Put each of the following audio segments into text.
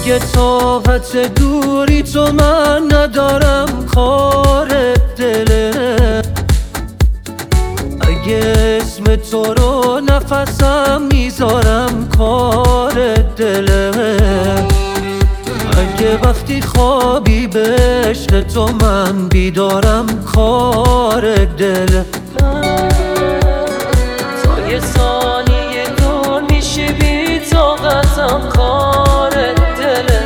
اگه طاقت دوری تو من ندارم کار دله، اگه اسم تو رو نفسم میذارم کار دله، اگه وقتی خوابی به عشق تو من بیدارم کار دله. تا یه ثانیه دور میشه بی طاقتم کار دله،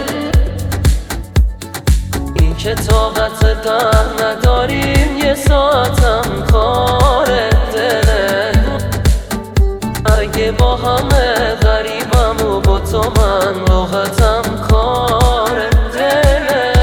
این که طاقت قهر نداریم یه ساعتم کار دله، اگه با همه غریبم و با تو من راحتم کار دله.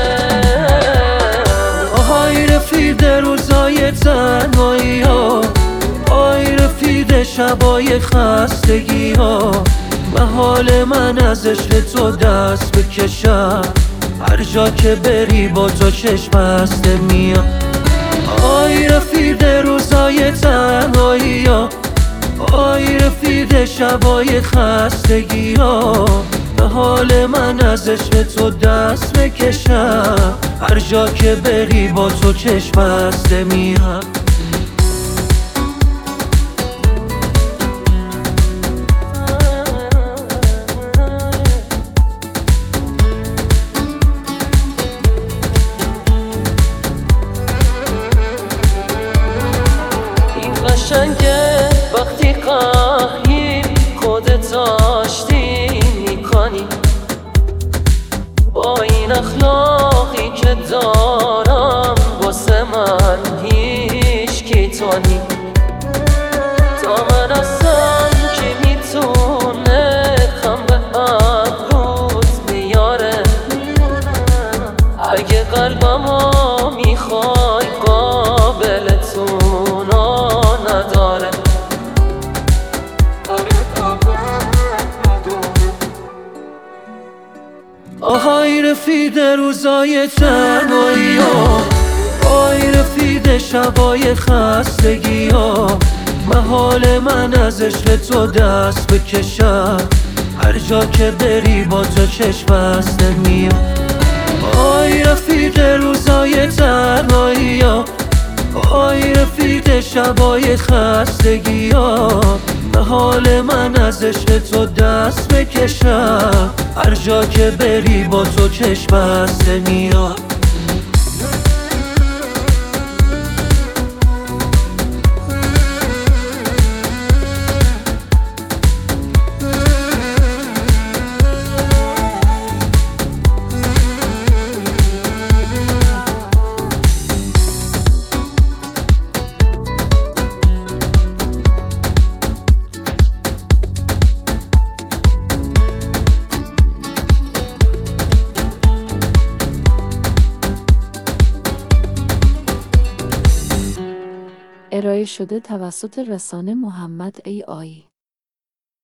آهای رفیق روزای تنهایی ها، آی رفیق شبای خستگی ها، محال من از عشق تو دست بکشم، هر جا که بری با تو چشم بسته میام. آی رفیق روزای تنهایی ها، آی رفیق شبای خستگی ها، محال من از عشق تو دست بکشم، هر جا که بری با تو چشم بسته میام. قشنگه وقتی قهری خودت آشتی میکنی، با این اخلاقی که دارم واسه من هیچ کی تو نی، تا من هستم که میتونه خم به ابروت بیاره، اگه قلبمو میخوای قابلتون نداره. آهای رفیق روزای تنهایی ها، آی رفیق شبای خستگی ها، محال من از عشق تو دست بکشم، هر جا که بری با تو چشم بسته میام. آی رفیق روزای تنهایی ها، آی رفیق شبای خستگی ها، محال من از عشق تو دست بکشم، هر جا که بری با تو چشم بسته میام. ارائه شده توسط رسانه محمد AI